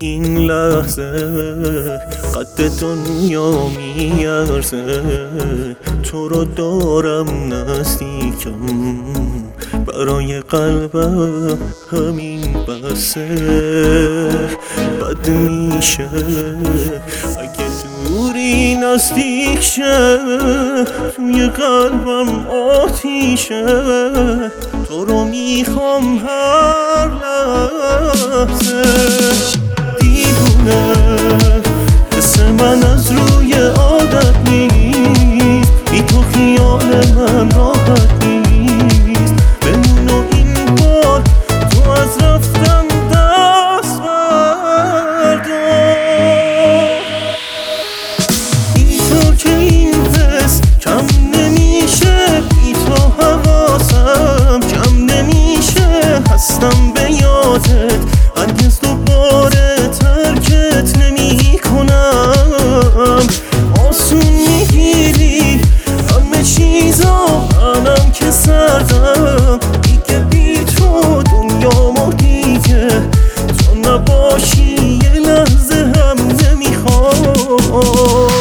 این لحظه قد دنیا میارزه، تو رو دارم نزدیکم، برای قلبم همین بسه. بد میشه اگه دوری نزدیک شه، توی قلبم آتیشه، تو رو میخوام هر لحظه. دیوونه حس من از روی عادت نیست، بی تو خیال من راحت نیست، بمون و این بار تو از رفتن دست بردار. بی تو که این حس کم نمیشه، بی تو حواسم کم نمیشه، هستم به یادت هرگز دوباره ترکت نمی کنم. آسون میگیری همه چیزا، منم که سردم دیگه، بی تو دنیامو دیگه تو نباشی یه لحظه هم نمیخوام.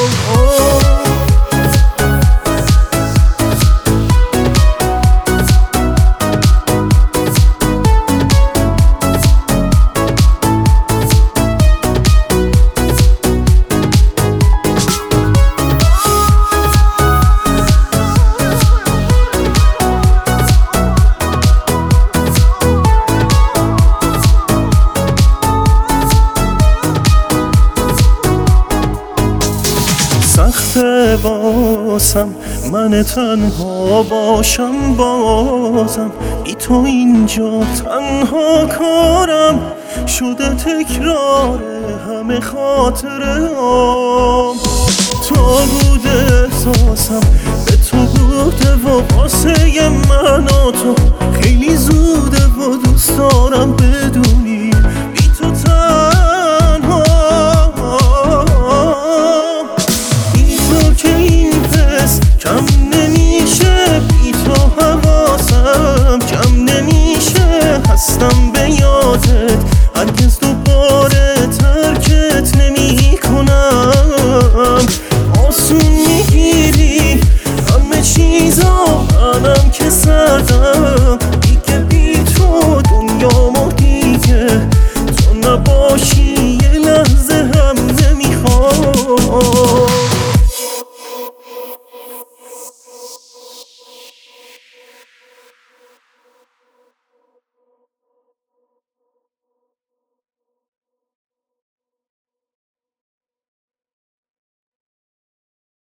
سخته واسم من تنها باشم، بازم بی تو اینجا تنها کارم شده، تکرار همه خاطره هام. تو بوده احساسم به تو بوده و واسه من و تو خیلی زوده و دوست دارم بدون